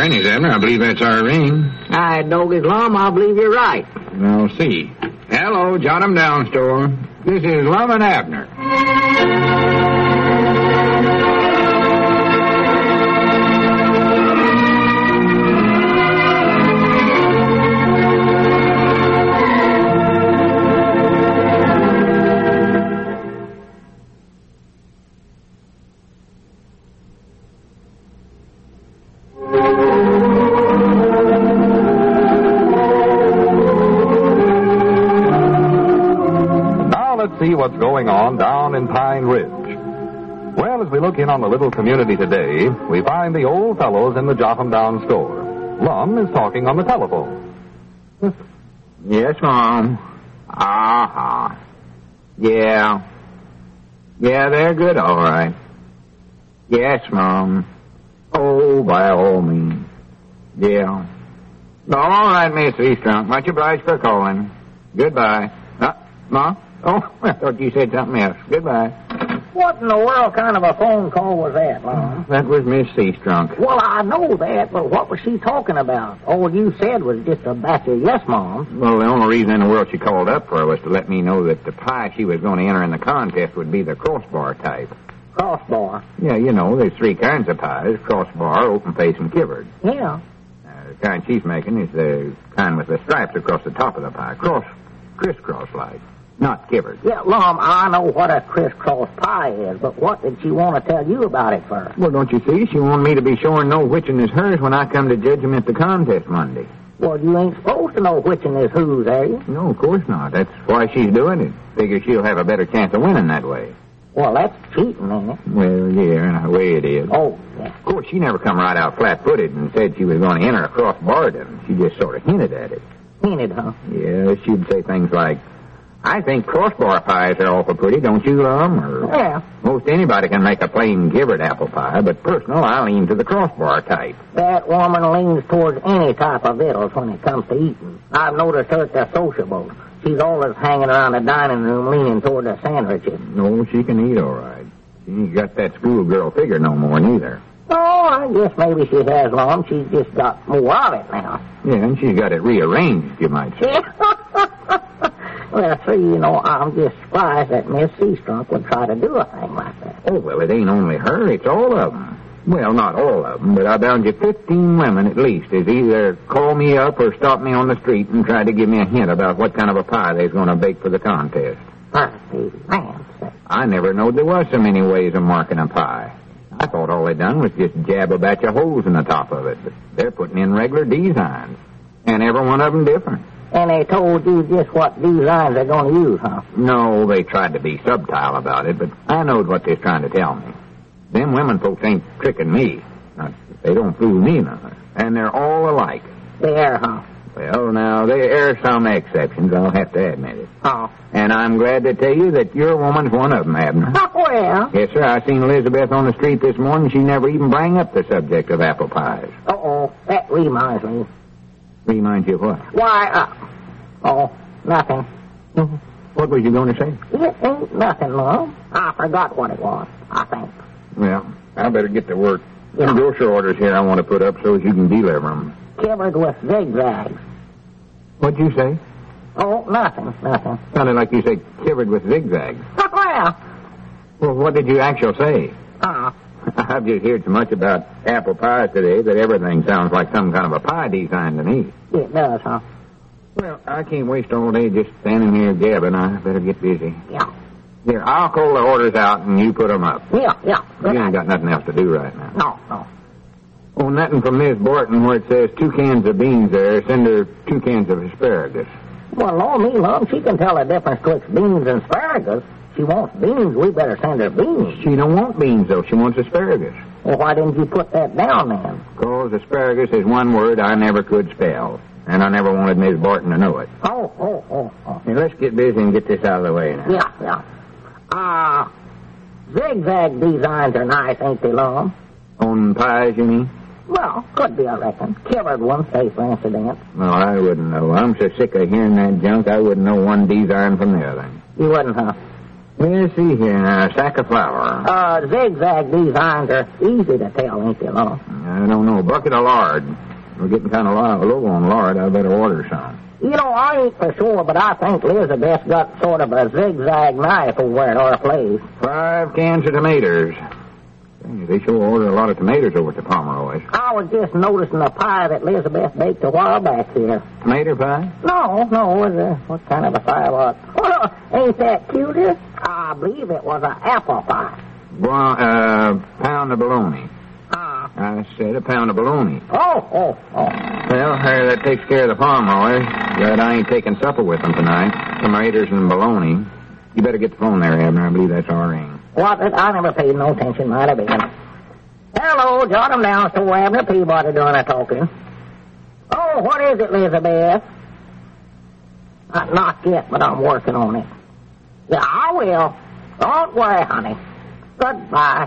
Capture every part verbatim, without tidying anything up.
granny's, Abner. I believe that's our ring. I dog his Lum. I believe you're right. We'll see. Hello, Jot 'em Down store. This is Lum and Abner. See what's going on down in Pine Ridge. Well, as we look in on the little community today, we find the old fellows in the Jot 'em Down store. Lum is talking on the telephone. Yes, Mom. Uh-huh. Yeah. Yeah, they're good, all right. Yes, Mom. Oh, by all means. Yeah. All right, Miss Eastrunk. Much obliged for calling. Goodbye. Uh, Mom? Oh, I thought you said something else. Goodbye. What in the world kind of a phone call was that, Lum? That was Miss Seastrunk. Well, I know that, but what was she talking about? All you said was just a batch of yes, Mom. Well, the only reason in the world she called up for was to let me know that the pie she was going to enter in the contest would be the crossbar type. Crossbar? Yeah, you know, there's three kinds of pies, crossbar, open face, and kivered. Yeah. Uh, the kind she's making is the kind with the stripes across the top of the pie, cross, crisscross-like. Not kivered. Yeah, Lum, I know what a crisscross pie is, but what did she want to tell you about it for? Well, don't you see? She wanted me to be sure and know which one is hers when I come to judge them at the contest Monday. Well, you ain't supposed to know which one is whose, are you? No, of course not. That's why she's doing it. Figures she'll have a better chance of winning that way. Well, that's cheating, ain't it? Well, yeah, in a way it is. Oh, yeah. Of course, she never come right out flat-footed and said she was going to enter a crossbar to them. She just sort of hinted at it. Hinted, huh? Yeah, she'd say things like, I think crossbar pies are awful pretty, don't you, Lum? Or, yeah. Most anybody can make a plain kivered apple pie, but personal, I lean to the crossbar type. That woman leans towards any type of victuals when it comes to eating. I've noticed her at the sociables. She's always hanging around the dining room leaning toward the sandwiches. No, she can eat all right. She ain't got that schoolgirl figure no more, neither. Oh, I guess maybe she has, Lum. She's just got more of it now. Yeah, and she's got it rearranged, you might say. Well, see, you know, I'm just surprised that Miss Seastrunk would try to do a thing like that. Oh, well, it ain't only her, it's all of them. Well, not all of them, but I bound you fifteen women at least is either call me up or stop me on the street and try to give me a hint about what kind of a pie they's going to bake for the contest. Mercy, man. I never knowed there was so many ways of marking a pie. I thought all they done was just jab a batch of holes in the top of it, but they're putting in regular designs, and every one of them different. And they told you just what designs they're going to use, huh? No, they tried to be subtle about it, but I knowed what they're trying to tell me. Them women folks ain't tricking me. Not, they don't fool me none. And they're all alike. They are, huh? Well, now, there are some exceptions, I'll have to admit it. Oh. And I'm glad to tell you that your woman's one of them, Abner. Oh, well. Yes, sir, I seen Elizabeth on the street this morning. She never even bring up the subject of apple pies. Uh-oh, that reminds me. Reminds you of what? Why, uh, oh, nothing. Mm-hmm. What was you going to say? It ain't nothing, Lum. I forgot what it was, I think. Well, I better get to work. Yeah. Some grocery orders here I want to put up so you can deliver them. Covered with zigzags. What'd you say? Oh, nothing, nothing. Sounded like you said covered with zigzags. Oh, well. Well, what did you actually say? Uh, I've just heard so much about apple pies today that everything sounds like some kind of a pie design to me. It does, huh? Well, I can't waste all day just standing here gabbing. I better get busy. Yeah. Here, I'll call the orders out and you put them up. Yeah, yeah. You ain't got nothing else to do right now. No, no. Oh, nothing from Miss Borton where it says two cans of beans there. Send her two cans of asparagus. Well, Lord me, Lum, she can tell the difference betwixt beans and asparagus. She wants beans, we better send her beans. She don't want beans, though. She wants asparagus. Well, why didn't you put that down then? Because asparagus is one word I never could spell. And I never wanted Miss Borton to know it. Oh, oh, oh, oh. Now, let's get busy and get this out of the way now. Yeah, yeah. Ah, uh, zigzag designs are nice, ain't they, Lum? On pies, you mean? Well, could be, I reckon. Covered one, say, for incident. Well, I wouldn't know. I'm so sick of hearing that junk, I wouldn't know one design from the other. You wouldn't, huh? Let's see here now. A sack of flour. Uh, zigzag designs are easy to tell, ain't they, Lum? I don't know. Bucket of lard. We're getting kind of low on lard. I better order some. You know, I ain't for sure, but I think Elizabeth's got sort of a zigzag knife over at our place. Five cans of tomatoes. They sure order a lot of tomatoes over at the Pomeroy's. I was just noticing a pie that Elizabeth baked a while back here. Tomato pie? No, no. It was a, what kind of a pie was it? Oh, ain't that cuter? I believe it was an apple pie. Well, uh, pound of bologna. Ah. I said a pound of bologna. Oh, oh, oh. Well, hey, that takes care of the Pomeroy's. But I ain't taking supper with them tonight. Tomatoes and bologna. You better get the phone there, Abner. I believe that's our ring. What? I never paid no attention. Might have been. Hello, jot 'em down, so Abner Peabody doing a talking. Oh, what is it, Elizabeth? Not, not yet, but I'm working on it. Yeah, I will. Don't worry, honey. Goodbye.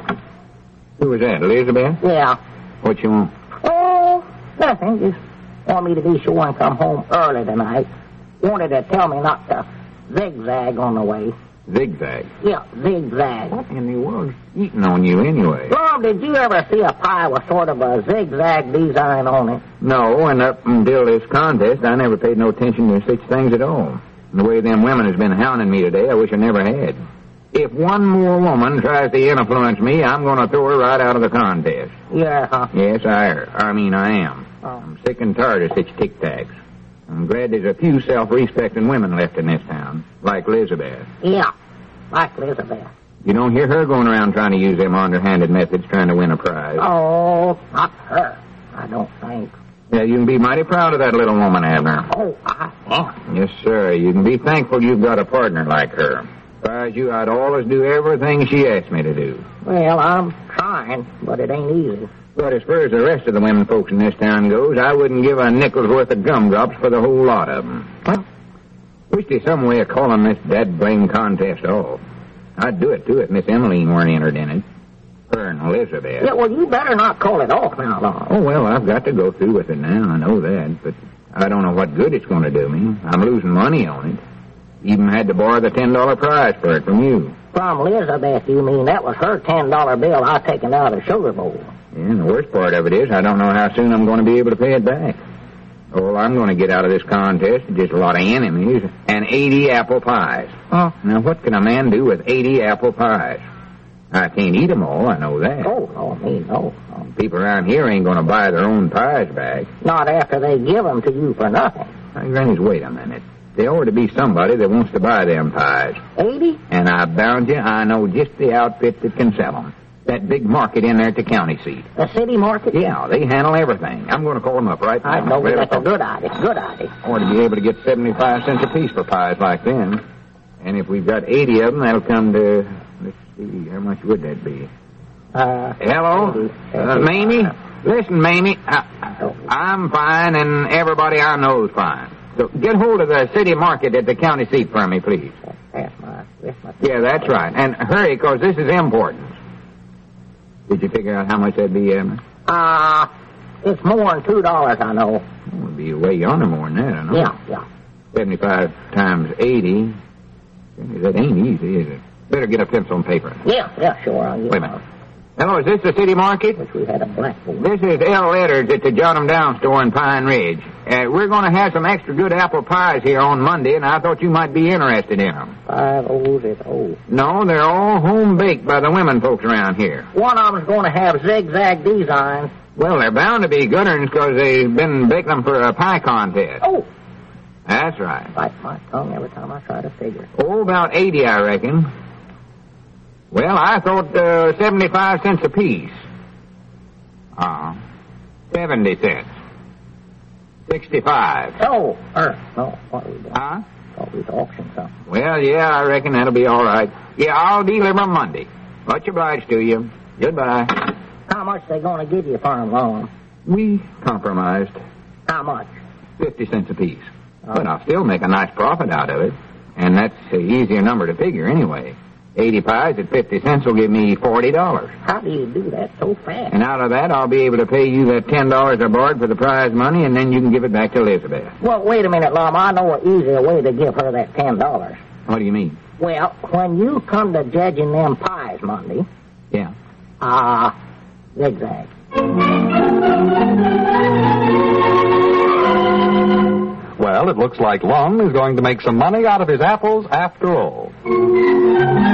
Who was that, Elizabeth? Yeah. What you want? Oh, nothing. Just want me to be sure and come home early tonight. Wanted to tell me not to zigzag on the way. Zigzag? Yeah, zigzag. What in the world's eating on you anyway? Lord, did you ever see a pie with sort of a zigzag design on it? No, and up until this contest, I never paid no attention to such things at all. And the way them women has been hounding me today, I wish I never had. If one more woman tries to influence me, I'm going to throw her right out of the contest. Yeah, huh? Yes, I I mean, I am. Oh. I'm sick and tired of such tic-tacs. I'm glad there's a few self-respecting women left in this town, like Elizabeth. Yeah, like Elizabeth. You don't hear her going around trying to use them underhanded methods trying to win a prize. Oh, not her, I don't think. Yeah, you can be mighty proud of that little woman, Abner. Oh, I am. Yes, sir. You can be thankful you've got a partner like her. If I was you, I'd always do everything she asked me to do. Well, I'm trying, but it ain't easy. But as far as the rest of the women folks in this town goes, I wouldn't give a nickel's worth of gumdrops for the whole lot of them. Well, Wish there's some way of calling this dad-blame contest off. I'd do it, too, if Miss Emmeline weren't entered in it. Her and Elizabeth. yeah, well, you better not call it off now, Lon. Oh, well, I've got to go through with it now. I know that. But I don't know what good it's going to do me. I'm losing money on it. Even had to borrow the ten dollar prize for it from you. From Elizabeth, you mean? That was her ten dollar bill I taken out of the sugar bowl. Yeah, and the worst part of it is I don't know how soon I'm going to be able to pay it back. All I'm going to get out of this contest is just a lot of enemies and eighty apple pies. Huh? Now, what can a man do with eighty apple pies? I can't eat them all, I know that. Oh, no, me, no. no. People around here ain't going to buy their own pies back. Not after they give them to you for nothing. Now, Granny's, wait a minute. There ought to be somebody that wants to buy them pies. Eighty? And I bound you, I know just the outfit that can sell them. That big market in there at the county seat. The city market? Yeah, they handle everything. I'm going to call them up right now. I know Well, that's a good idea. Good idea. ought to be able to get seventy-five cents a piece for pies like them. And if we've got eighty of them, that'll come to, let's see, how much would that be? Uh, Hello? Uh, Mamie? Listen, Mamie, I, I'm fine and everybody I know's fine. So get hold of the city market at the county seat for me, please. That's my, that's my... Yeah, that's right. And hurry, because this is important. Did you figure out how much that'd be, Emma? Uh, it's more than two dollars, I know. Oh, it'd be way yonder more than that, I know. Yeah, yeah. seventy-five times eighty. That ain't easy, is it? Better get a pencil and paper. Yeah, yeah, sure. I'll get Wait a minute. Hello, is this the city market? Wish we had a blackboard. This is L. Edwards at the Jot 'em Down store in Pine Ridge. Uh, we're going to have some extra good apple pies here on Monday, and I thought you might be interested in them. Five O's is O. No, they're all home-baked by the women folks around here. One of them's going to have zigzag designs. Well, they're bound to be good ones because they've been baking them for a pie contest. Oh! That's right. Bite my tongue every time I try to figure. Oh, about eighty, I reckon. Well, I thought uh, seventy-five cents apiece. Uh-huh. seventy cents. sixty-five. Oh, er, no, what are we doing? Huh? Thought we was auctioning something. Well, yeah, I reckon that'll be all right. Yeah, I'll deliver Monday. Much obliged to you. Goodbye. How much they going to give you for them, Lon? We compromised. How much? Fifty cents apiece. But I'll still make a nice profit out of it. And that's an easier number to figure anyway. Eighty pies at fifty cents will give me forty dollars. How do you do that so fast? And out of that, I'll be able to pay you that ten dollars I borrowed for the prize money, and then you can give it back to Elizabeth. Well, wait a minute, Lum. I know an easier way to give her that ten dollars. What do you mean? Well, when you come to judging them pies Monday, Yeah. ah, uh, zigzag. Well, it looks like Lum is going to make some money out of his apples after all.